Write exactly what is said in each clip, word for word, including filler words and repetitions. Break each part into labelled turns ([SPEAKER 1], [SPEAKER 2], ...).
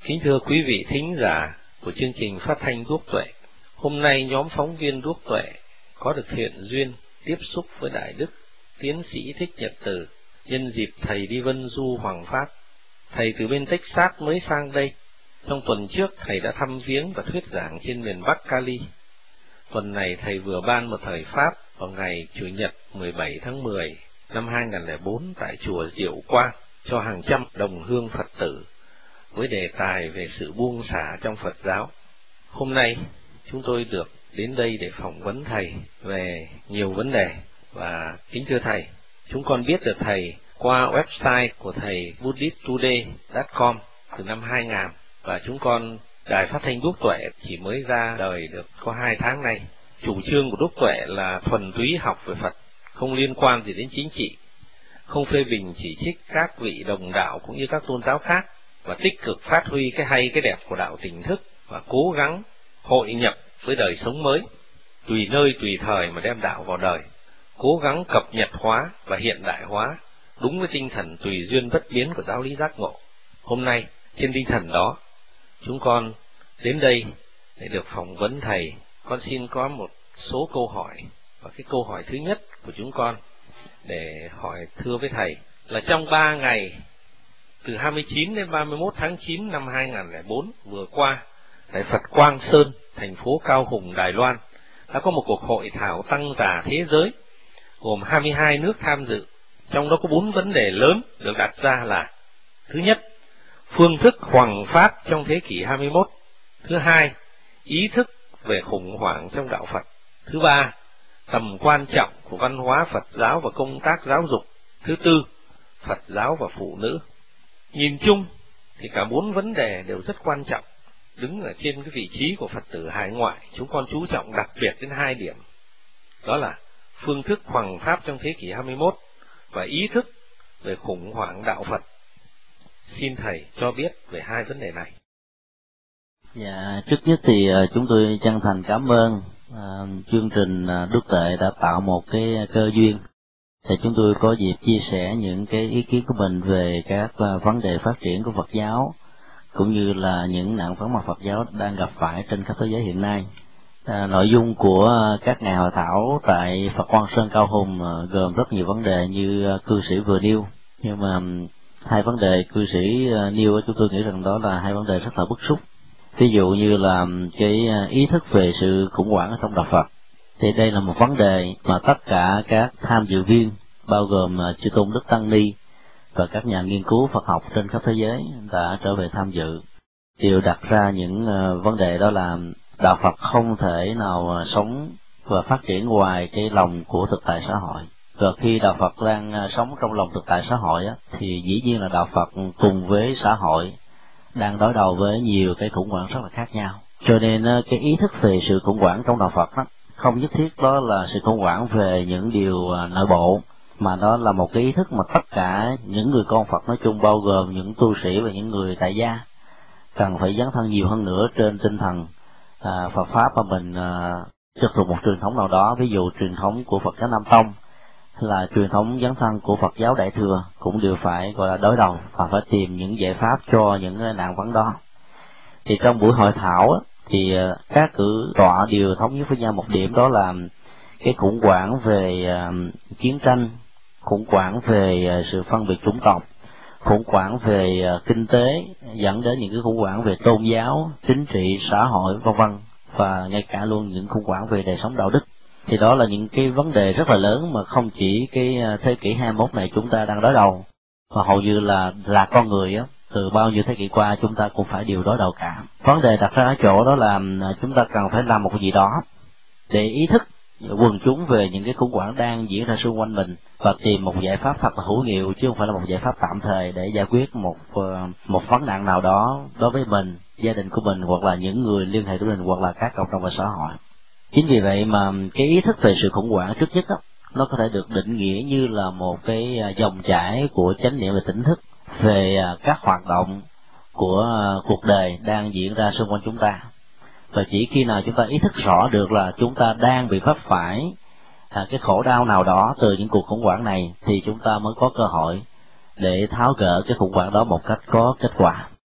[SPEAKER 1] Kính thưa quý vị thính giả của chương trình phát thanh Đuốc Tuệ, hôm nay nhóm phóng viên Đuốc Tuệ có được thiện duyên tiếp xúc với Đại Đức Tiến sĩ Thích Nhật Từ nhân dịp thầy đi Vân Du Hoàng Pháp. Thầy từ bên Texas mới sang đây. Trong tuần trước thầy đã thăm viếng và thuyết giảng trên miền Bắc Cali. Tuần này thầy vừa ban một thời Pháp vào ngày Chủ nhật mười bảy tháng mười năm hai nghìn không trăm lẻ bốn tại chùa Diệu Quang cho hàng trăm đồng hương Phật tử với đề tài về sự buông xả trong Phật giáo. Hôm nay chúng tôi được đến đây để phỏng vấn thầy về nhiều vấn đề. Và kính thưa thầy, chúng con biết được thầy qua website của thầy buddhist today chấm com từ năm hai nghìn, và chúng con đài phát thanh Đuốc Tuệ chỉ mới ra đời được có hai tháng nay. Chủ trương của Đuốc Tuệ là thuần túy học về Phật, không liên quan gì đến chính trị, không phê bình chỉ trích các vị đồng đạo cũng như các tôn giáo khác, và tích cực phát huy cái hay cái đẹp của đạo tỉnh thức và cố gắng hội nhập với đời sống mới, tùy nơi tùy thời mà đem đạo vào đời, cố gắng cập nhật hóa và hiện đại hóa đúng với tinh thần tùy duyên bất biến của giáo lý giác ngộ. Hôm nay trên tinh thần đó, chúng con đến đây để được phỏng vấn thầy. Con xin có một số câu hỏi, và cái câu hỏi thứ nhất của chúng con để hỏi thưa với thầy là trong ba ngày từ hai mươi chín đến ba mươi mốt tháng chín năm hai nghìn không trăm lẻ bốn vừa qua, tại Phật Quang Sơn, thành phố Cao Hùng, Đài Loan, đã có một cuộc hội thảo tăng già thế giới gồm hai mươi hai nước tham dự. Trong đó có bốn vấn đề lớn được đặt ra là: thứ nhất, phương thức hoằng pháp trong thế kỷ hai mươi mốt; thứ hai, ý thức về khủng hoảng trong đạo Phật; thứ ba, tầm quan trọng của văn hóa Phật giáo và công tác giáo dục; thứ tư, Phật giáo và phụ nữ. Nhìn chung thì cả bốn vấn đề đều rất quan trọng, đứng ở trên cái vị trí của Phật tử hải ngoại. Chúng con chú trọng đặc biệt đến hai điểm, đó là phương thức hoằng pháp trong thế kỷ hai mươi mốt và ý thức về khủng hoảng đạo Phật. Xin thầy cho biết về hai vấn đề này.
[SPEAKER 2] Dạ, trước nhất thì chúng tôi chân thành cảm ơn à, chương trình Đuốc Tuệ đã tạo một cái cơ duyên thì chúng tôi có dịp chia sẻ những cái ý kiến của mình về các vấn đề phát triển của Phật giáo, cũng như là những nạn vấn mà Phật giáo đang gặp phải trên khắp thế giới hiện nay. À, nội dung của các ngày hội thảo tại Phật Quang Sơn Cao Hùng à, gồm rất nhiều vấn đề như cư sĩ vừa nêu, nhưng mà hai vấn đề cư sĩ nêu chúng tôi nghĩ rằng đó là hai vấn đề rất là bức xúc. Ví dụ như là cái ý thức về sự khủng hoảng ở trong đạo Phật, thì đây là một vấn đề mà tất cả các tham dự viên, bao gồm chư tôn Đức Tăng Ni và các nhà nghiên cứu Phật học trên khắp thế giới đã trở về tham dự, đều đặt ra những vấn đề đó là đạo Phật không thể nào sống và phát triển ngoài cái lòng của thực tại xã hội. Và khi đạo Phật đang sống trong lòng thực tại xã hội á, thì dĩ nhiên là đạo Phật cùng với xã hội đang đối đầu với nhiều cái khủng hoảng rất là khác nhau. Cho nên cái ý thức về sự khủng hoảng trong đạo Phật đó, không nhất thiết đó là sự khủng hoảng về những điều nội bộ, mà đó là một cái ý thức mà tất cả những người con Phật nói chung, bao gồm những tu sĩ và những người tại gia, cần phải dấn thân nhiều hơn nữa trên tinh thần à, Phật pháp mà mình à, trực thuộc một truyền thống nào đó. Ví dụ truyền thống của Phật giáo Nam Tông là truyền thống dấn thân của Phật giáo Đại Thừa cũng đều phải gọi là đối đầu và phải tìm những giải pháp cho những nạn vấn đó. Thì trong buổi hội thảo á, thì các cử tọa đều thống nhất với nhau một điểm, đó là cái khủng hoảng về uh, chiến tranh, khủng hoảng về uh, sự phân biệt chủng tộc, khủng hoảng về uh, kinh tế, dẫn đến những cái khủng hoảng về tôn giáo, chính trị, xã hội, vân vân, và ngay cả luôn những khủng hoảng về đời sống đạo đức. Thì đó là những cái vấn đề rất là lớn mà không chỉ cái thế kỷ hai mươi mốt này chúng ta đang đối đầu, mà hầu như là là con người á, từ bao nhiêu thế kỷ qua chúng ta cũng phải đều đối đầu cả. Vấn đề đặt ra ở chỗ đó là chúng ta cần phải làm một cái gì đó để ý thức quần chúng về những cái khủng hoảng đang diễn ra xung quanh mình và tìm một giải pháp thật là hữu hiệu, chứ không phải là một giải pháp tạm thời để giải quyết một một vấn nạn nào đó đối với mình, gia đình của mình, hoặc là những người liên hệ của mình, hoặc là các cộng đồng và xã hội. Chính vì vậy mà cái ý thức về sự khủng hoảng trước nhất đó, nó có thể được định nghĩa như là một cái dòng chảy của chánh niệm và tỉnh thức về các hoạt động của cuộc đời đang diễn ra xung quanh chúng ta. Và chỉ khi nào chúng ta ý thức rõ được là chúng ta đang bị vấp phải cái khổ đau nào đó từ những cuộc khủng hoảng này, thì chúng ta mới có cơ hội để tháo gỡ cái khủng hoảng đó một cách có kết quả.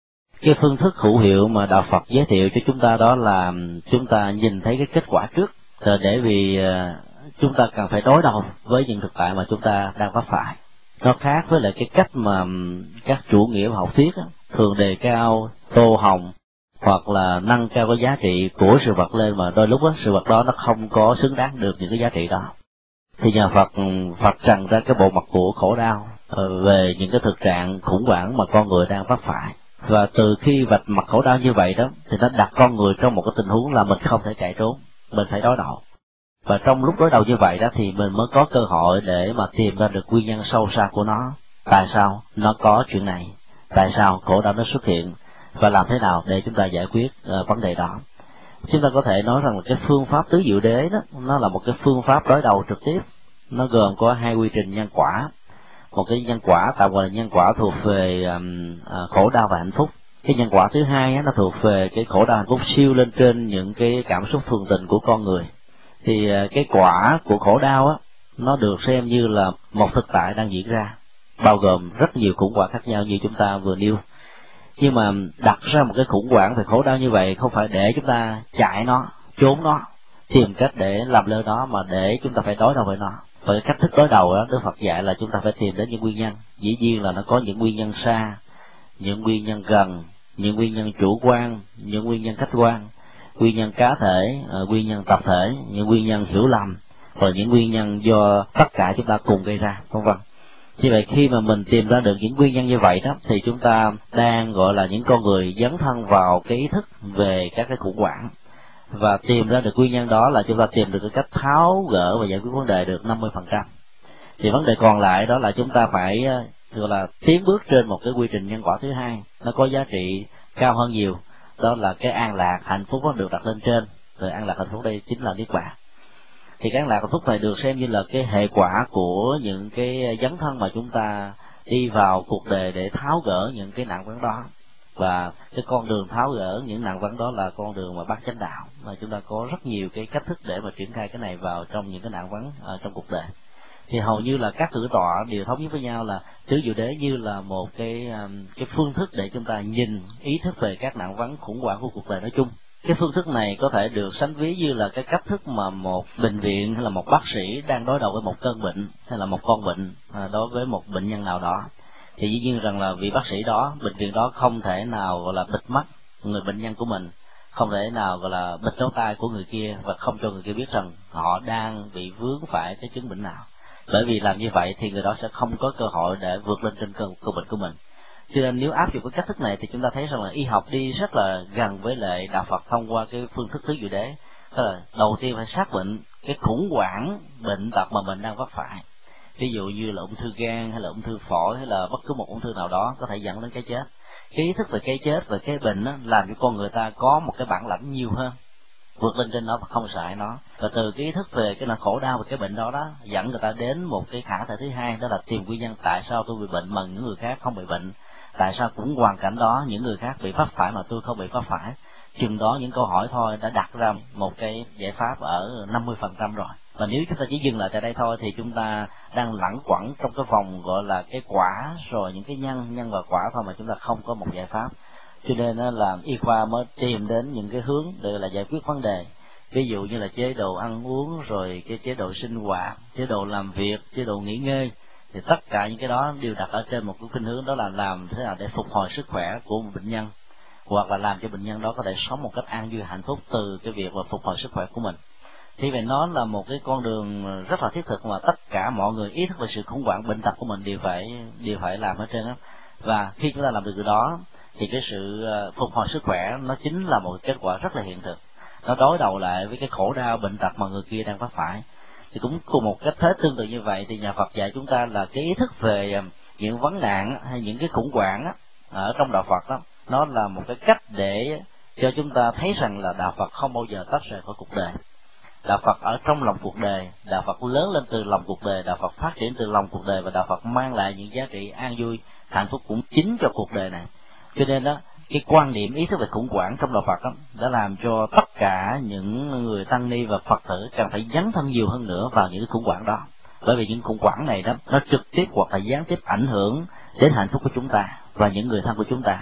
[SPEAKER 2] Cái phương thức hữu hiệu mà đạo Phật giới thiệu cho chúng ta đó là chúng ta nhìn thấy cái kết quả trước, để vì chúng ta cần phải đối đầu với những thực tại mà chúng ta đang vấp phải. Nó khác với lại cái cách mà các chủ nghĩa học thuyết á, thường đề cao tô hồng hoặc là nâng cao cái giá trị của sự vật lên, mà đôi lúc á, sự vật đó nó không có xứng đáng được những cái giá trị đó. Thì nhà Phật Phật trần ra cái bộ mặt của khổ đau về những cái thực trạng khủng hoảng mà con người đang vấp phải, và từ khi vạch mặt khổ đau như vậy đó thì nó đặt con người trong một cái tình huống là mình không thể chạy trốn, mình phải đối đầu. Và trong lúc đối đầu như vậy đó thì mình mới có cơ hội để mà tìm ra được nguyên nhân sâu xa của nó. Tại sao nó có chuyện này? Tại sao khổ đau nó xuất hiện? Và làm thế nào để chúng ta giải quyết uh, vấn đề đó? Chúng ta có thể nói rằng là cái phương pháp tứ diệu đế đó, nó là một cái phương pháp đối đầu trực tiếp. Nó gồm có hai quy trình nhân quả. Một cái nhân quả tạm gọi là nhân quả thuộc về um, uh, khổ đau và hạnh phúc. Cái nhân quả thứ hai á, nó thuộc về cái khổ đau hạnh phúc siêu lên trên những cái cảm xúc thuần tình của con người. Thì cái quả của khổ đau á, nó được xem như là một thực tại đang diễn ra, bao gồm rất nhiều khủng hoảng khác nhau như chúng ta vừa nêu. Nhưng mà đặt ra một cái khủng hoảng về khổ đau như vậy không phải để chúng ta chạy nó, trốn nó, tìm cách để làm lơ nó, mà để chúng ta phải đối đầu với nó. Và cái cách thức đối đầu đó, Đức Phật dạy là chúng ta phải tìm đến những nguyên nhân. Dĩ nhiên là nó có những nguyên nhân xa, những nguyên nhân gần, những nguyên nhân chủ quan, những nguyên nhân khách quan, nguyên nhân cá thể, nguyên nhân tập thể, những nguyên nhân hiểu lầm, và những nguyên nhân do tất cả chúng ta cùng gây ra, vân vân. Như vậy khi mà mình tìm ra được những nguyên nhân như vậy đó, thì chúng ta đang gọi là những con người dấn thân vào cái ý thức về các cái khủng hoảng, và tìm ra được nguyên nhân đó là chúng ta tìm được cái cách tháo gỡ và giải quyết vấn đề được năm mươi phần trăm. Thì vấn đề còn lại đó là chúng ta phải gọi là tiến bước trên một cái quy trình nhân quả thứ hai, nó có giá trị cao hơn nhiều. Đó là cái an lạc hạnh phúc nó được đặt lên trên, rồi an lạc hạnh phúc đây chính là niết bàn. Thì cái an lạc hạnh phúc này được xem như là cái hệ quả của những cái dấn thân mà chúng ta đi vào cuộc đời để tháo gỡ những cái nạn vấn đó. Và cái con đường tháo gỡ những nạn vấn đó là con đường mà bát chánh đạo, mà chúng ta có rất nhiều cái cách thức để mà triển khai cái này vào trong những cái nạn vấn ở trong cuộc đời. Thì hầu như là các tử tọa đều thống nhất với nhau là tứ diệu đế như là một cái cái phương thức để chúng ta nhìn ý thức về các nạn vấn khủng hoảng của cuộc đời nói chung. Cái phương thức này có thể được sánh ví như là cái cách thức mà một bệnh viện hay là một bác sĩ đang đối đầu với một cơn bệnh hay là một con bệnh đối với một bệnh nhân nào đó. Thì dĩ nhiên rằng là vị bác sĩ đó, bệnh viện đó không thể nào gọi là bịt mắt người bệnh nhân của mình, không thể nào gọi là bịt lỗ tai của người kia và không cho người kia biết rằng họ đang bị vướng phải cái chứng bệnh nào. Bởi vì làm như vậy thì người đó sẽ không có cơ hội để vượt lên trên cơn bệnh của mình. Cho nên nếu áp dụng cái cách thức này thì chúng ta thấy rằng là y học đi rất là gần với lại đạo Phật thông qua cái phương thức tứ diệu đế. Tức là đầu tiên phải xác định cái khủng hoảng bệnh tật mà mình đang vấp phải. Ví dụ như là ung thư gan hay là ung thư phổi hay là bất cứ một ung thư nào đó có thể dẫn đến cái chết. Cái ý thức về cái chết và cái bệnh đó, làm cho con người ta có một cái bản lãnh nhiều hơn, vượt lên trên nó và không sợ nó. Và từ cái ý thức về cái là khổ đau và cái bệnh đó đó dẫn người ta đến một cái khả thể thứ hai, đó là tìm nguyên nhân tại sao tôi bị bệnh mà những người khác không bị bệnh, tại sao cũng hoàn cảnh đó những người khác bị vấp phải mà tôi không bị vấp phải. Chừng đó những câu hỏi thôi đã đặt ra một cái giải pháp ở năm mươi phần trăm rồi. Và nếu chúng ta chỉ dừng lại tại đây thôi thì chúng ta đang lẳng quẩn trong cái vòng gọi là cái quả rồi những cái nhân nhân và quả thôi, mà chúng ta không có một giải pháp. Cho nên là y khoa mới tìm đến những cái hướng để là giải quyết vấn đề. Ví dụ như là chế độ ăn uống, rồi cái chế độ sinh hoạt, chế độ làm việc, chế độ nghỉ ngơi. Thì tất cả những cái đó đều đặt ở trên một cái khuynh hướng, đó là làm thế nào để phục hồi sức khỏe của một bệnh nhân, hoặc là làm cho bệnh nhân đó có thể sống một cách an vui hạnh phúc từ cái việc mà phục hồi sức khỏe của mình. Thì vậy nó là một cái con đường rất là thiết thực mà tất cả mọi người ý thức về sự khủng hoảng bệnh tật của mình đều phải đều phải làm ở trên đó. Và khi chúng ta làm được điều đó thì cái sự phục hồi sức khỏe nó chính là một kết quả rất là hiện thực. Nó đối đầu lại với cái khổ đau bệnh tật mà người kia đang vấp phải. Thì cũng cùng một cách thế tương tự như vậy thì nhà Phật dạy chúng ta là cái ý thức về những vấn nạn hay những cái khủng hoảng ở trong đạo Phật đó, nó là một cái cách để cho chúng ta thấy rằng là đạo Phật không bao giờ tách rời khỏi cuộc đời. Đạo Phật ở trong lòng cuộc đời, đạo Phật lớn lên từ lòng cuộc đời, đạo Phật phát triển từ lòng cuộc đời, và đạo Phật mang lại những giá trị an vui hạnh phúc cũng chính cho cuộc đời này. Cho nên đó, cái quan điểm ý thức về khủng hoảng trong đạo Phật đó đã làm cho tất cả những người tăng ni và Phật tử cần phải dấn thân nhiều hơn nữa vào những khủng hoảng đó. Bởi vì những khủng hoảng này đó nó trực tiếp hoặc là gián tiếp ảnh hưởng đến hạnh phúc của chúng ta và những người thân của chúng ta.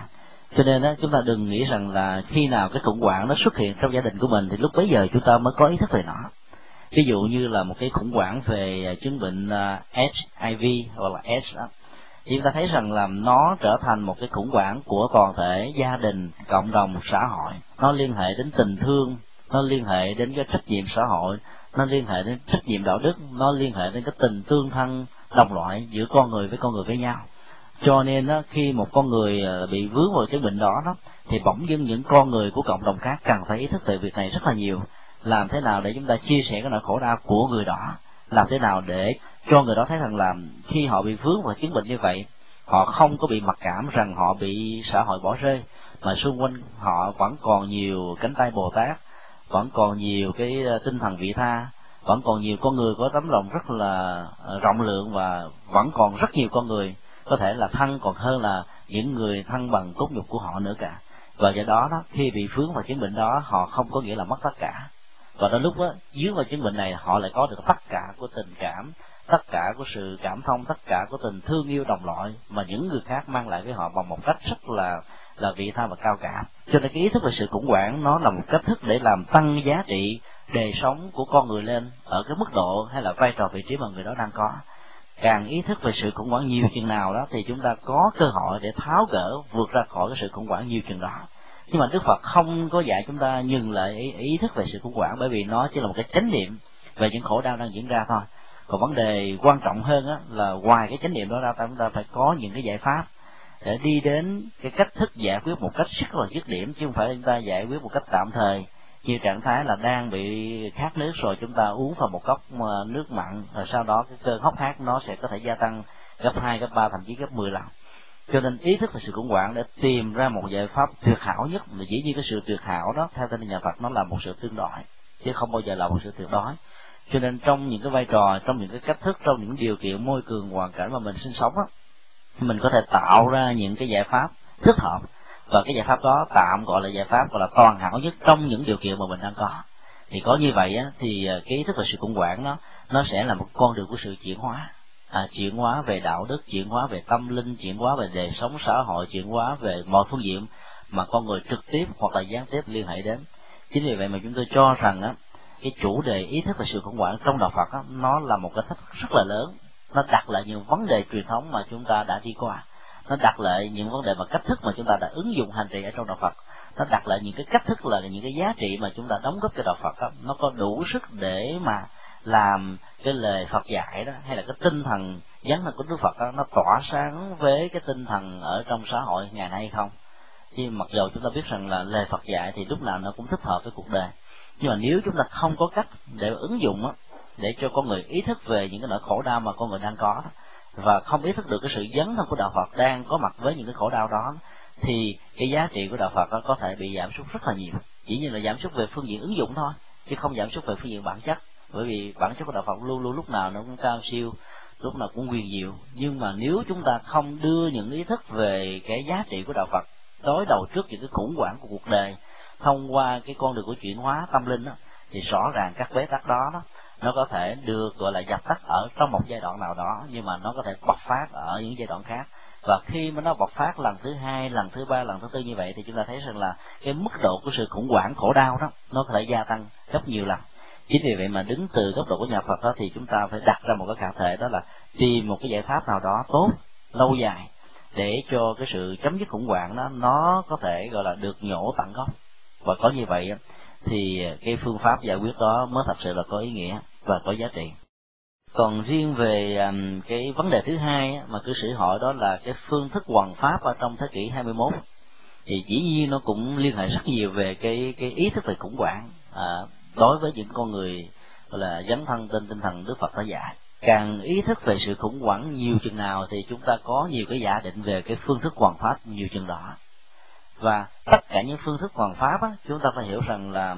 [SPEAKER 2] Cho nên đó, chúng ta đừng nghĩ rằng là khi nào cái khủng hoảng nó xuất hiện trong gia đình của mình thì lúc bấy giờ chúng ta mới có ý thức về nó. Ví dụ như là một cái khủng hoảng về chứng bệnh H I V hoặc là AIDS đó, thì chúng ta thấy rằng là nó trở thành một cái khủng hoảng của toàn thể gia đình, cộng đồng, xã hội. Nó liên hệ đến tình thương, nó liên hệ đến cái trách nhiệm xã hội, nó liên hệ đến trách nhiệm đạo đức, nó liên hệ đến cái tình tương thân đồng loại giữa con người với con người với nhau. Cho nên đó, khi một con người bị vướng vào cái bệnh đó, đó thì bỗng dưng những con người của cộng đồng khác cần phải ý thức về việc này rất là nhiều. Làm thế nào để chúng ta chia sẻ cái nỗi khổ đau của người đó, làm thế nào để cho người đó thấy rằng là khi họ bị vướng vào chứng bệnh như vậy, họ không có bị mặc cảm rằng họ bị xã hội bỏ rơi, mà xung quanh họ vẫn còn nhiều cánh tay Bồ Tát, vẫn còn nhiều cái tinh thần vị tha, vẫn còn nhiều con người có tấm lòng rất là rộng lượng, và vẫn còn rất nhiều con người có thể là thân còn hơn là những người thân bằng cốt nhục của họ nữa cả. Và do đó đó, khi bị vướng vào chứng bệnh đó, họ không có nghĩa là mất tất cả. Và đến lúc đó, dưới vào chứng bệnh này, họ lại có được tất cả của tình cảm, tất cả của sự cảm thông, tất cả của tình thương yêu đồng loại mà những người khác mang lại với họ bằng một cách rất là là vị tha và cao cả. Cho nên cái ý thức về sự khủng hoảng nó là một cách thức để làm tăng giá trị đời sống của con người lên ở cái mức độ hay là vai trò vị trí mà người đó đang có. Càng ý thức về sự khủng hoảng nhiều chừng nào đó thì chúng ta có cơ hội để tháo gỡ, vượt ra khỏi cái sự khủng hoảng nhiều chừng đó. Nhưng mà Đức Phật không có dạy chúng ta dừng lại ý, ý thức về sự khủng hoảng, bởi vì nó chỉ là một cái chánh niệm về những khổ đau đang diễn ra thôi. Còn vấn đề quan trọng hơn á, là ngoài cái chánh niệm đó ra, chúng ta phải có những cái giải pháp để đi đến cái cách thức giải quyết một cách rất là dứt điểm, chứ không phải chúng ta giải quyết một cách tạm thời. Như trạng thái là đang bị khát nước rồi chúng ta uống vào một cốc nước mặn, rồi sau đó cái cơn hốc hác nó sẽ có thể gia tăng gấp hai, gấp ba, thậm chí gấp mười lần. Cho nên ý thức về sự khủng hoảng để tìm ra một giải pháp tuyệt hảo nhất, mà dĩ nhiên cái sự tuyệt hảo đó theo tên nhà Phật nó là một sự tương đối chứ không bao giờ là một sự tuyệt đối. Cho nên trong những cái vai trò, trong những cái cách thức, trong những điều kiện môi trường hoàn cảnh mà mình sinh sống á, mình có thể tạo ra những cái giải pháp thích hợp, và cái giải pháp đó tạm gọi là giải pháp gọi là toàn hảo nhất trong những điều kiện mà mình đang có. Thì có như vậy á, thì cái ý thức về sự khủng hoảng nó nó sẽ là một con đường của sự chuyển hóa. À, chuyển hóa về đạo đức, chuyển hóa về tâm linh, chuyển hóa về đời sống xã hội, chuyển hóa về mọi phương diện mà con người trực tiếp hoặc là gián tiếp liên hệ đến. Chính vì vậy mà chúng tôi cho rằng á, cái chủ đề ý thức về sự khủng hoảng trong đạo Phật á, nó là một cái thách thức rất là lớn. Nó đặt lại những vấn đề truyền thống mà chúng ta đã đi qua, nó đặt lại những vấn đề và cách thức mà chúng ta đã ứng dụng hành trì ở trong đạo Phật, nó đặt lại những cái cách thức là những cái giá trị mà chúng ta đóng góp cho đạo Phật á, nó có đủ sức để mà làm cái lời Phật dạy đó, hay là cái tinh thần dấn thân của Đức Phật đó, nó tỏa sáng với cái tinh thần ở trong xã hội ngày nay hay không. Chứ mặc dù chúng ta biết rằng là lời Phật dạy thì lúc nào nó cũng thích hợp với cuộc đời, nhưng mà nếu chúng ta không có cách để ứng dụng á, để cho con người ý thức về những cái nỗi khổ đau mà con người đang có, và không ý thức được cái sự dấn thân của đạo Phật đang có mặt với những cái khổ đau đó, thì cái giá trị của đạo Phật đó có thể bị giảm sút rất là nhiều. Chỉ như là giảm sút về phương diện ứng dụng thôi, chứ không giảm sút về phương diện bản chất. Bởi vì bản chất của đạo Phật luôn luôn lúc nào nó cũng cao siêu, lúc nào cũng quyền diệu. Nhưng mà nếu chúng ta không đưa những ý thức về cái giá trị của đạo Phật đối đầu trước những cái khủng hoảng của cuộc đời thông qua cái con đường của chuyển hóa tâm linh đó, thì rõ ràng các bế tắc đó, đó nó có thể được gọi là dập tắt ở trong một giai đoạn nào đó, nhưng mà nó có thể bộc phát ở những giai đoạn khác. Và khi mà nó bộc phát lần thứ hai, lần thứ ba, lần thứ tư như vậy, thì chúng ta thấy rằng là cái mức độ của sự khủng hoảng khổ đau đó nó có thể gia tăng gấp nhiều lần. Chính vì vậy mà đứng từ góc độ của nhà Phật đó, thì chúng ta phải đặt ra một cái khả thể, đó là tìm một cái giải pháp nào đó tốt, lâu dài, để cho cái sự chấm dứt khủng hoảng đó nó có thể gọi là được nhổ tận gốc. Và có như vậy thì cái phương pháp giải quyết đó mới thật sự là có ý nghĩa và có giá trị. Còn riêng về cái vấn đề thứ hai mà cư sĩ hỏi, đó là cái phương thức hoằng pháp ở trong thế kỷ hai mươi mốt, thì dĩ nhiên nó cũng liên hệ rất nhiều về cái cái ý thức về khủng hoảng à, đối với những con người gọi là dấn thân trên tinh thần Đức Phật đã dạy. Càng ý thức về sự khủng hoảng nhiều chừng nào thì chúng ta có nhiều cái giả định về cái phương thức hoằng pháp nhiều chừng đó. Và tất cả những phương thức hoằng pháp á, chúng ta phải hiểu rằng là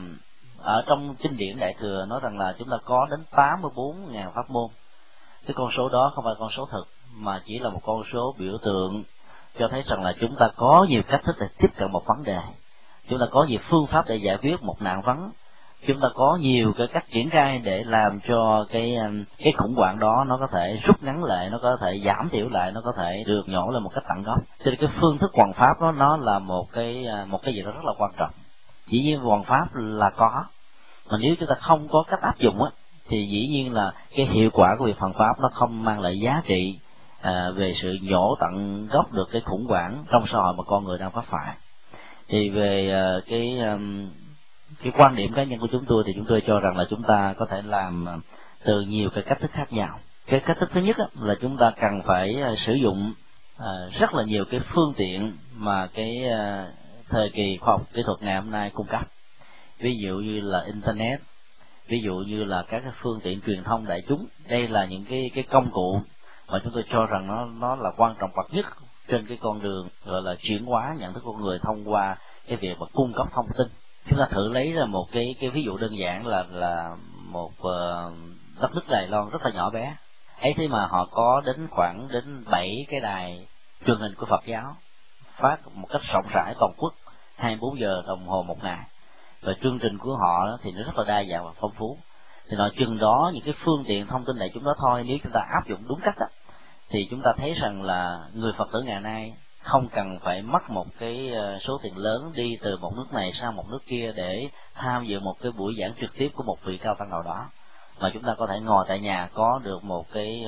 [SPEAKER 2] ở trong kinh điển Đại Thừa nói rằng là chúng ta có đến tám mươi bốn nghìn pháp môn. Cái con số đó không phải con số thực, mà chỉ là một con số biểu tượng cho thấy rằng là chúng ta có nhiều cách thức để tiếp cận một vấn đề, chúng ta có nhiều phương pháp để giải quyết một nạn vấn, chúng ta có nhiều cái cách triển khai để làm cho cái cái khủng hoảng đó nó có thể rút ngắn lại, nó có thể giảm thiểu lại, nó có thể được nhổ lên một cách tận gốc. Cho nên cái phương thức hoằng pháp đó nó là một cái một cái gì đó rất là quan trọng. Dĩ nhiên hoằng pháp là có, mà nếu chúng ta không có cách áp dụng á, thì dĩ nhiên là cái hiệu quả của việc hoằng pháp nó không mang lại giá trị à, về sự nhổ tận gốc được cái khủng hoảng trong xã hội mà con người đang phát phải. Thì về à, cái um, cái quan điểm cá nhân của chúng tôi thì chúng tôi cho rằng là chúng ta có thể làm từ nhiều cái cách thức khác nhau. Cái cách thức thứ nhất á, là chúng ta cần phải sử dụng à, rất là nhiều cái phương tiện mà cái à, thời kỳ khoa học kỹ thuật ngày hôm nay cung cấp. Ví dụ như là internet, ví dụ như là các cái phương tiện truyền thông đại chúng. Đây là những cái cái công cụ mà chúng tôi cho rằng nó nó là quan trọng bậc nhất trên cái con đường gọi là chuyển hóa nhận thức con người thông qua cái việc mà cung cấp thông tin. Chúng ta thử lấy ra một cái cái ví dụ đơn giản là là một uh, đất nước Đài Loan rất là nhỏ bé. Ấy thế mà họ có đến khoảng đến bảy cái đài truyền hình của Phật giáo phát một cách rộng rãi toàn quốc hai mươi bốn giờ đồng hồ một ngày. Và chương trình của họ thì nó rất là đa dạng và phong phú. Thì nói chừng đó những cái phương tiện thông tin đại chúng đó thôi, nếu chúng ta áp dụng đúng cách đó, thì chúng ta thấy rằng là người Phật tử ngày nay không cần phải mất một cái số tiền lớn đi từ một nước này sang một nước kia để tham dự một cái buổi giảng trực tiếp của một vị cao tăng nào đó, mà chúng ta có thể ngồi tại nhà có được một cái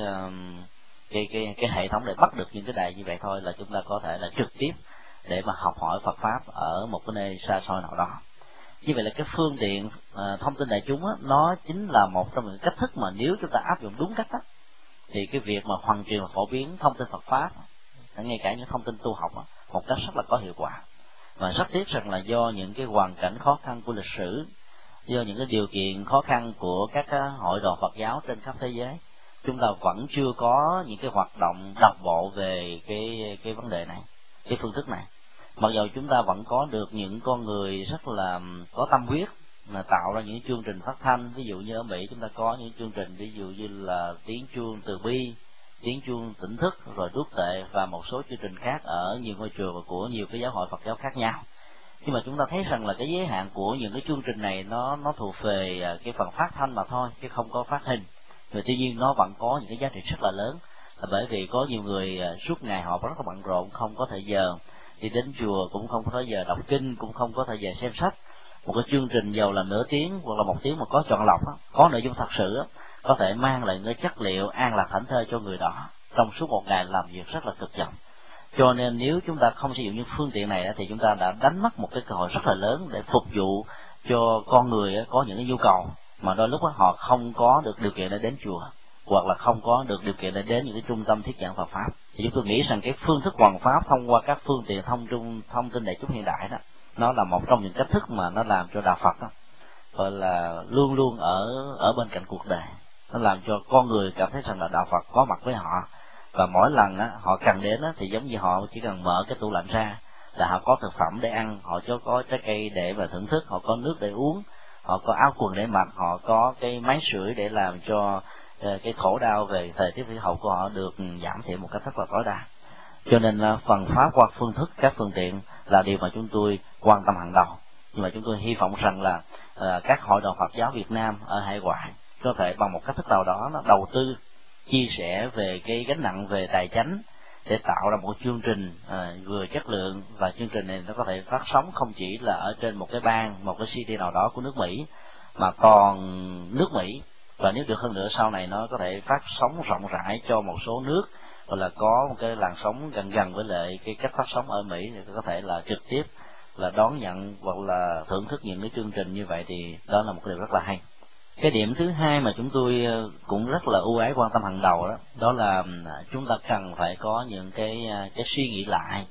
[SPEAKER 2] cái cái cái hệ thống để bắt được những cái đài như vậy thôi, là chúng ta có thể là trực tiếp để mà học hỏi Phật pháp ở một cái nơi xa xôi nào đó. Như vậy là cái phương tiện uh, thông tin đại chúng á, nó chính là một trong những cách thức mà nếu chúng ta áp dụng đúng cách á, thì cái việc mà hoàn truyền và phổ biến thông tin Phật pháp, ngay cả những thông tin tu học á, một cách rất là có hiệu quả. Và rất tiếc rằng là do những cái hoàn cảnh khó khăn của lịch sử, do những cái điều kiện khó khăn của các hội đoàn Phật giáo trên khắp thế giới, chúng ta vẫn chưa có những cái hoạt động đồng bộ về cái cái vấn đề này, cái phương thức này. Mặc dù chúng ta vẫn có được những con người rất là có tâm huyết là tạo ra những chương trình phát thanh. Ví dụ như ở Mỹ chúng ta có những chương trình ví dụ như là tiếng chuông từ bi, tiếng chuông tỉnh thức, rồi đuốc tệ và một số chương trình khác ở nhiều ngôi chùa và của nhiều cái giáo hội Phật giáo khác nhau. Nhưng mà chúng ta thấy rằng là cái giới hạn của những cái chương trình này nó nó thuộc về cái phần phát thanh mà thôi, chứ không có phát hình. Rồi tuy nhiên nó vẫn có những cái giá trị rất là lớn, là bởi vì có nhiều người suốt ngày họ rất là bận rộn, không có thời giờ đi đến chùa, cũng không có thời giờ đọc kinh, cũng không có thời giờ xem sách. Một cái chương trình giàu là nửa tiếng hoặc là một tiếng mà có chọn lọc đó, có nội dung thật sự đó, có thể mang lại cái chất liệu an lạc thảnh thơi cho người đó trong suốt một ngày làm việc rất là cực nhọc. Cho nên nếu chúng ta không sử dụng những phương tiện này thì chúng ta đã đánh mất một cái cơ hội rất là lớn để phục vụ cho con người có những cái nhu cầu mà đôi lúc họ không có được điều kiện để đến chùa, hoặc là không có được điều kiện để đến những cái trung tâm thuyết giảng Phật pháp. Thì chúng tôi nghĩ rằng cái phương thức hoằng pháp thông qua các phương tiện thông trung thông tin đại chúng hiện đại đó, nó là một trong những cách thức mà nó làm cho đạo Phật đó gọi là luôn luôn ở ở bên cạnh cuộc đời. Nó làm cho con người cảm thấy rằng là đạo Phật có mặt với họ, và mỗi lần á, họ cần đến á, thì giống như họ chỉ cần mở cái tủ lạnh ra là họ có thực phẩm để ăn, họ có trái cây để mà thưởng thức, họ có nước để uống, họ có áo quần để mặc, họ có cái máy sưởi để làm cho cái khổ đau về thời tiết khí hậu của họ được giảm thiểu một cách rất là tối đa. Cho nên phần pháp qua phương thức các phương tiện là điều mà chúng tôi quan tâm hàng đầu. Nhưng mà chúng tôi hy vọng rằng là uh, các hội đoàn Phật giáo Việt Nam ở hải ngoại có thể bằng một cách thức nào đó nó đầu tư chia sẻ về cái gánh nặng về tài chánh để tạo ra một chương trình uh, vừa chất lượng, và chương trình này nó có thể phát sóng không chỉ là ở trên một cái bang, một cái city nào đó của nước Mỹ, mà còn nước Mỹ, và nếu được hơn nữa sau này nó có thể phát sóng rộng rãi cho một số nước, hoặc là có một cái làn sóng gần gần với lại cái cách phát sóng ở Mỹ, thì có thể là trực tiếp là đón nhận hoặc là thưởng thức những cái chương trình như vậy, thì đó là một điều rất là hay. Cái điểm thứ hai mà chúng tôi cũng rất là ưu ái quan tâm hàng đầu đó, đó là chúng ta cần phải có những cái cái suy nghĩ lại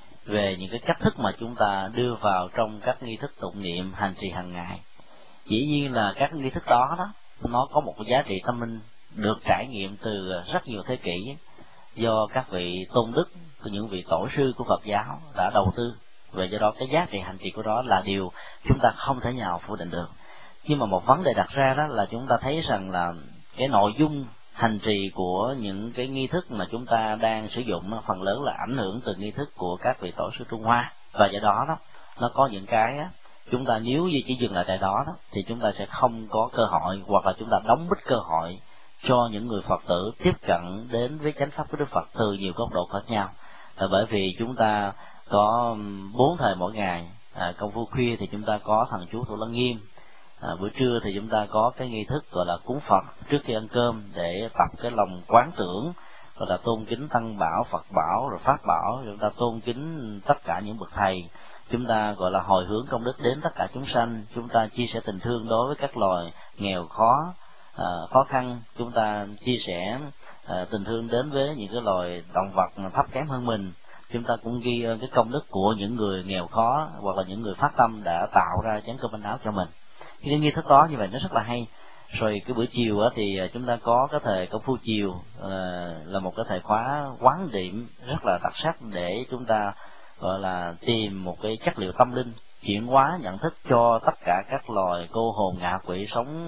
[SPEAKER 2] về những cái cách thức mà chúng ta đưa vào trong các nghi thức tụng niệm hành trì hàng ngày. Dĩ nhiên là các nghi thức đó đó nó có một cái giá trị tâm linh được trải nghiệm từ rất nhiều thế kỷ do các vị tôn đức, những vị tổ sư của Phật giáo đã đầu tư, và do đó cái giá trị hành trì của đó là điều chúng ta không thể nào phủ định được. Nhưng mà một vấn đề đặt ra đó là chúng ta thấy rằng là cái nội dung hành trì của những cái nghi thức mà chúng ta đang sử dụng phần lớn là ảnh hưởng từ nghi thức của các vị tổ sư Trung Hoa, và do đó đó nó có những cái chúng ta nếu như chỉ dừng lại tại đó, đó thì chúng ta sẽ không có cơ hội, hoặc là chúng ta đóng bít cơ hội cho những người Phật tử tiếp cận đến với chánh pháp của Đức Phật từ nhiều góc độ khác nhau. Là bởi vì chúng ta có bốn thời mỗi ngày, à, công phu khuya thì chúng ta có thần chú Thủ Lăng Nghiêm, à, buổi trưa thì chúng ta có cái nghi thức gọi là cúng Phật trước khi ăn cơm để tập cái lòng quán tưởng, gọi là tôn kính Tăng Bảo, Phật Bảo, rồi Pháp Bảo, chúng ta tôn kính tất cả những bậc thầy, chúng ta gọi là hồi hướng công đức đến tất cả chúng sanh, chúng ta chia sẻ tình thương đối với các loài nghèo khó, à, khó khăn, chúng ta chia sẻ à, tình thương đến với những cái loài động vật thấp kém hơn mình, chúng ta cũng ghi cái công đức của những người nghèo khó hoặc là những người phát tâm đã tạo ra chén cơm manh áo cho mình. Cái nghi thức đó như vậy nó rất là hay. Rồi cái buổi chiều á, thì chúng ta có cái thời công phu chiều, à, là một cái thời khóa quán niệm rất là đặc sắc để chúng ta gọi là tìm một cái chất liệu tâm linh, chuyển hóa nhận thức cho tất cả các loài cô hồn ngạ quỷ sống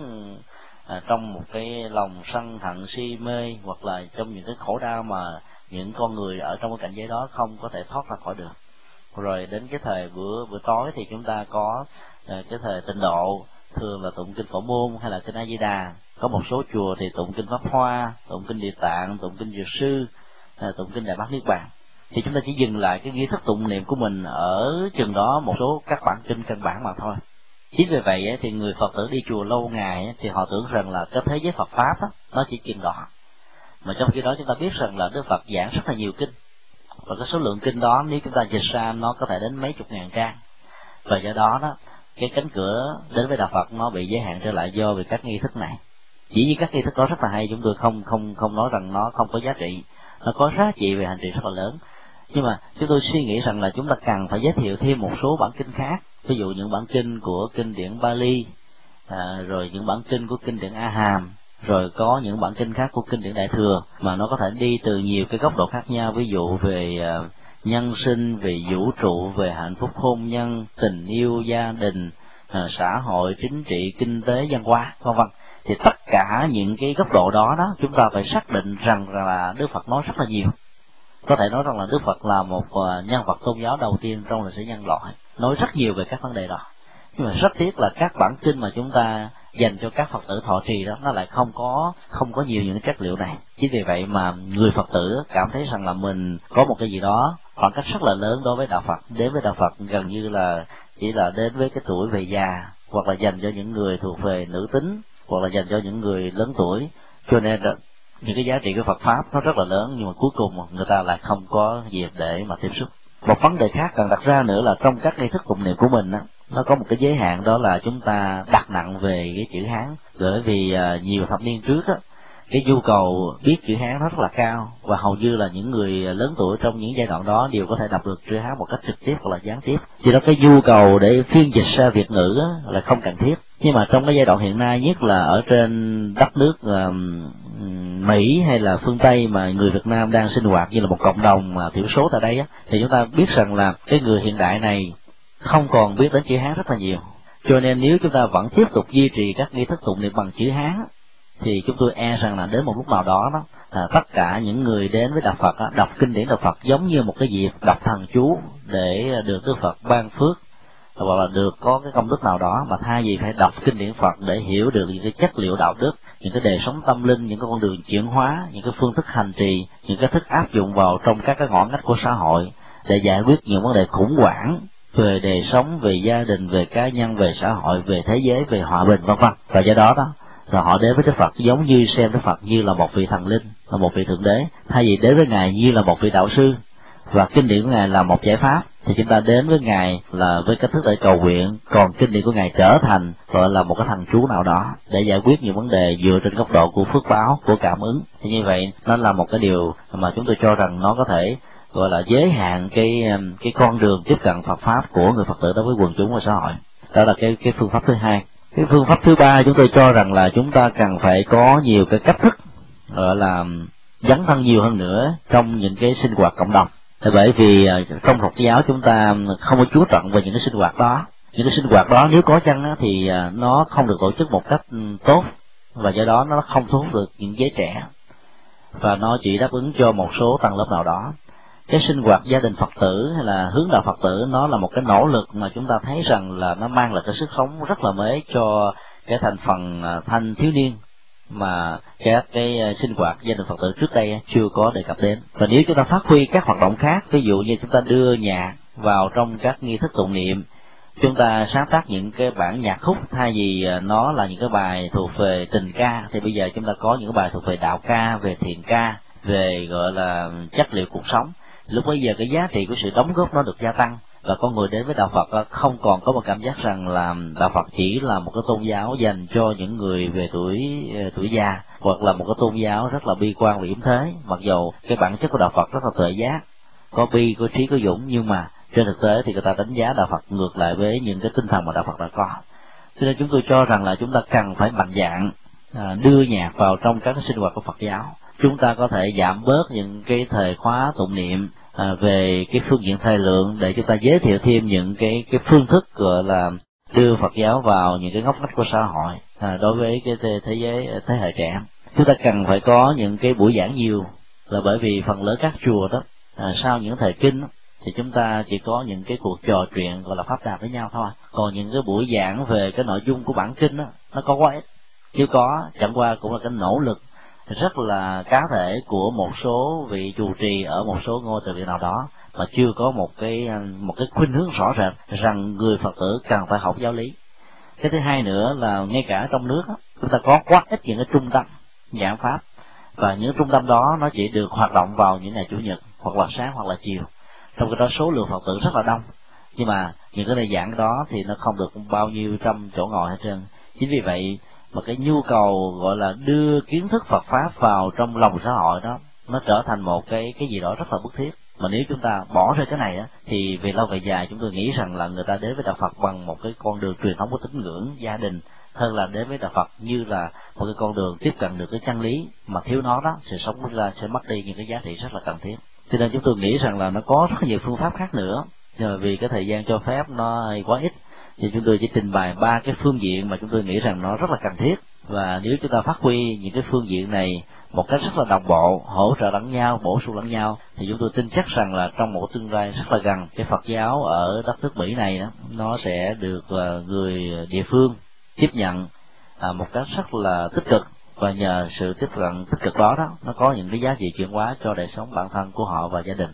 [SPEAKER 2] à, trong một cái lòng sân hận si mê, hoặc là trong những cái khổ đau mà những con người ở trong cái cảnh giới đó không có thể thoát ra khỏi được. Rồi đến cái thời bữa bữa tối thì chúng ta có à, cái thời tịnh độ, thường là tụng kinh Phổ Môn hay là kinh A Di Đà. Có một số chùa thì tụng kinh Pháp Hoa, tụng kinh Địa Tạng, tụng kinh Dược Sư, à, tụng kinh Đại Bát Niết Bàn. Thì chúng ta chỉ dừng lại cái nghi thức tụng niệm của mình ở chừng đó một số các bản kinh căn bản mà thôi. Chính vì vậy thì người Phật tử đi chùa lâu ngày thì họ tưởng rằng là cái thế giới Phật pháp đó, nó chỉ chừng đó, mà trong khi đó chúng ta biết rằng là Đức Phật giảng rất là nhiều kinh, và cái số lượng kinh đó nếu chúng ta dịch ra nó có thể đến mấy chục ngàn trang, và do đó đó cái cánh cửa đến với đạo Phật nó bị giới hạn trở lại do vì các nghi thức này. Chỉ vì các nghi thức đó rất là hay, chúng tôi không không không nói rằng nó không có giá trị, nó có giá trị về hành trì rất là lớn. Nhưng mà chúng tôi suy nghĩ rằng là chúng ta cần phải giới thiệu thêm một số bản kinh khác, ví dụ những bản kinh của kinh điển Bali, à, rồi những bản kinh của kinh điển A Hàm, rồi có những bản kinh khác của kinh điển Đại Thừa, mà nó có thể đi từ nhiều cái góc độ khác nhau, ví dụ về uh, nhân sinh, về vũ trụ, về hạnh phúc hôn nhân, tình yêu gia đình, uh, xã hội, chính trị, kinh tế, văn hóa, vân vân. Thì tất cả những cái góc độ đó đó chúng ta phải xác định rằng là Đức Phật nói rất là nhiều. Có thể nói rằng là Đức Phật là một nhân vật tôn giáo đầu tiên trong lịch sử nhân loại, nói rất nhiều về các vấn đề đó. Nhưng mà rất tiếc là các bản kinh mà chúng ta dành cho các Phật tử thọ trì đó, nó lại không có không có nhiều những chất liệu này. Chính vì vậy mà người Phật tử cảm thấy rằng là mình có một cái gì đó khoảng cách rất là lớn đối với đạo Phật. Đến với đạo Phật gần như là chỉ là đến với cái tuổi về già, hoặc là dành cho những người thuộc về nữ tính, hoặc là dành cho những người lớn tuổi. Cho nên những cái giá trị của Phật pháp nó rất là lớn, nhưng mà cuối cùng người ta lại không có dịp để mà tiếp xúc. Một vấn đề khác cần đặt ra nữa là trong các nghi thức tụng niệm của mình á, nó có một cái giới hạn, đó là chúng ta đặt nặng về cái chữ Hán. Bởi vì uh, nhiều thập niên trước á, cái nhu cầu biết chữ Hán nó rất là cao, và hầu như là những người lớn tuổi trong những giai đoạn đó đều có thể đọc được chữ Hán một cách trực tiếp hoặc là gián tiếp. Vì đó cái nhu cầu để phiên dịch ra Việt ngữ á, là không cần thiết. Nhưng mà trong cái giai đoạn hiện nay, nhất là ở trên đất nước uh, Mỹ hay là phương Tây mà người Việt Nam đang sinh hoạt như là một cộng đồng mà thiểu số tại đây á, thì chúng ta biết rằng là cái người hiện đại này không còn biết đến chữ Hán rất là nhiều. Cho nên nếu chúng ta vẫn tiếp tục duy trì các nghi thức tụng niệm bằng chữ Hán thì chúng tôi e rằng là đến một lúc nào đó đó à, tất cả những người đến với đạo Phật á, đọc kinh điển đạo Phật giống như một cái dịp đọc thần chú để được Đức Phật ban phước, hoặc là được có cái công đức nào đó, mà thay vì phải đọc kinh điển Phật để hiểu được những cái chất liệu đạo đức, những cái đời sống tâm linh, những cái con đường chuyển hóa, những cái phương thức hành trì, những cái thức áp dụng vào trong các cái ngõ ngách của xã hội để giải quyết những vấn đề khủng hoảng về đời sống, về gia đình, về cá nhân, về xã hội, về thế giới, về hòa bình, vân vân. Và do đó đó rồi họ đến với Đức Phật giống như xem Đức Phật như là một vị thần linh, là một vị thượng đế, thay vì đến với Ngài như là một vị đạo sư và kinh điển của Ngài là một giải pháp, thì chúng ta đến với Ngài là với cách thức để cầu nguyện, còn kinh điển của Ngài trở thành gọi là một cái thần chú nào đó để giải quyết những vấn đề dựa trên góc độ của phước báo, của cảm ứng. Thì như vậy nó là một cái điều mà chúng tôi cho rằng nó có thể gọi là giới hạn cái cái con đường tiếp cận Phật pháp của người Phật tử đối với quần chúng và xã hội. Đó là cái cái phương pháp thứ hai. Cái phương pháp thứ ba chúng tôi cho rằng là chúng ta cần phải có nhiều cái cách thức gọi là dấn thân nhiều hơn nữa trong những cái sinh hoạt cộng đồng. Thì bởi vì trong Phật giáo chúng ta không có chú trọng về những cái sinh hoạt đó. Những cái sinh hoạt đó nếu có chăng thì nó không được tổ chức một cách tốt, và do đó nó không thu hút được những giới trẻ, và nó chỉ đáp ứng cho một số tầng lớp nào đó. cái sinh hoạt gia đình Phật tử hay là hướng đạo Phật tử nó là một cái nỗ lực mà chúng ta thấy rằng là nó mang lại cái sức sống rất là mới cho cái thành phần thanh thiếu niên mà các cái sinh hoạt gia đình Phật tử trước đây chưa có đề cập đến. Và nếu chúng ta phát huy các hoạt động khác, ví dụ như chúng ta đưa nhạc vào trong các nghi thức tụng niệm, chúng ta sáng tác những cái bản nhạc khúc thay vì nó là những cái bài thuộc về tình ca, thì bây giờ chúng ta có những cái bài thuộc về đạo ca, về thiền ca, về gọi là chất liệu cuộc sống. Lúc bấy giờ cái giá trị của sự đóng góp nó được gia tăng, và con người đến với đạo Phật không còn có một cảm giác rằng là đạo Phật chỉ là một cái tôn giáo dành cho những người về tuổi tuổi già, hoặc là một cái tôn giáo rất là bi quan và yếm thế. Mặc dầu cái bản chất của đạo Phật rất là tuệ giác, có bi, có trí, có dũng, nhưng mà trên thực tế thì người ta đánh giá đạo Phật ngược lại với những cái tinh thần mà đạo Phật đã có. Cho nên chúng tôi cho rằng là chúng ta cần phải mạnh dạn à, đưa nhạc vào trong các cái sinh hoạt của Phật giáo. Chúng ta có thể giảm bớt những cái thời khóa tụng niệm à, về cái phương diện thời lượng, để chúng ta giới thiệu thêm những cái cái phương thức gọi là đưa Phật giáo vào những cái ngóc ngách của xã hội à, đối với cái thế, thế giới thế hệ trẻ. Chúng ta cần phải có những cái buổi giảng nhiều, là bởi vì phần lớn các chùa đó à, sau những thời kinh đó, thì chúng ta chỉ có những cái cuộc trò chuyện gọi là pháp đàm với nhau thôi. Còn những cái buổi giảng về cái nội dung của bản kinh đó, nó có quá ít. Nếu có, chẳng qua cũng là cái nỗ lực rất là cá thể của một số vị trụ trì ở một số ngôi tự viện nào đó, mà chưa có một cái một cái khuynh hướng rõ rệt rằng người Phật tử cần phải học giáo lý. Cái thứ hai nữa là ngay cả trong nước đó, chúng ta có quá ít những cái trung tâm giảng pháp, và những trung tâm đó nó chỉ được hoạt động vào những ngày chủ nhật, hoặc là sáng hoặc là chiều. Trong cái đó số lượng Phật tử rất là đông, nhưng mà những cái nơi giảng đó thì nó không được bao nhiêu trăm chỗ ngồi hết trơn. Chính vì vậy mà cái nhu cầu gọi là đưa kiến thức Phật pháp vào trong lòng xã hội đó, nó trở thành một cái cái gì đó rất là bức thiết. Mà nếu chúng ta bỏ rơi cái này á, thì về lâu về dài chúng tôi nghĩ rằng là người ta đến với đạo Phật bằng một cái con đường truyền thống của tín ngưỡng gia đình, hơn là đến với đạo Phật như là một cái con đường tiếp cận được cái chân lý, mà thiếu nó đó, sự sống của chúng ta sẽ mất đi những cái giá trị rất là cần thiết. Cho nên chúng tôi nghĩ rằng là nó có rất nhiều phương pháp khác nữa, nhưng mà vì cái thời gian cho phép nó quá ít, thì chúng tôi chỉ trình bày ba cái phương diện mà chúng tôi nghĩ rằng nó rất là cần thiết. Và nếu chúng ta phát huy những cái phương diện này một cách rất là đồng bộ, hỗ trợ lẫn nhau, bổ sung lẫn nhau, thì chúng tôi tin chắc rằng là trong một tương lai rất là gần, cái Phật giáo ở đất nước Mỹ này đó, nó sẽ được người địa phương tiếp nhận một cách rất là tích cực. Và nhờ sự tiếp cận tích cực đó đó, nó có những cái giá trị chuyển hóa cho đời sống bản thân của họ và gia đình.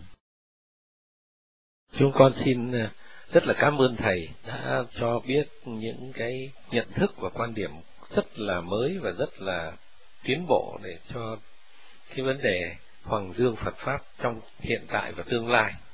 [SPEAKER 1] Chúng con xin rất là cảm ơn thầy đã cho biết những cái nhận thức và quan điểm rất là mới và rất là tiến bộ để cho cái vấn đề hoàng dương Phật pháp trong hiện tại và tương lai.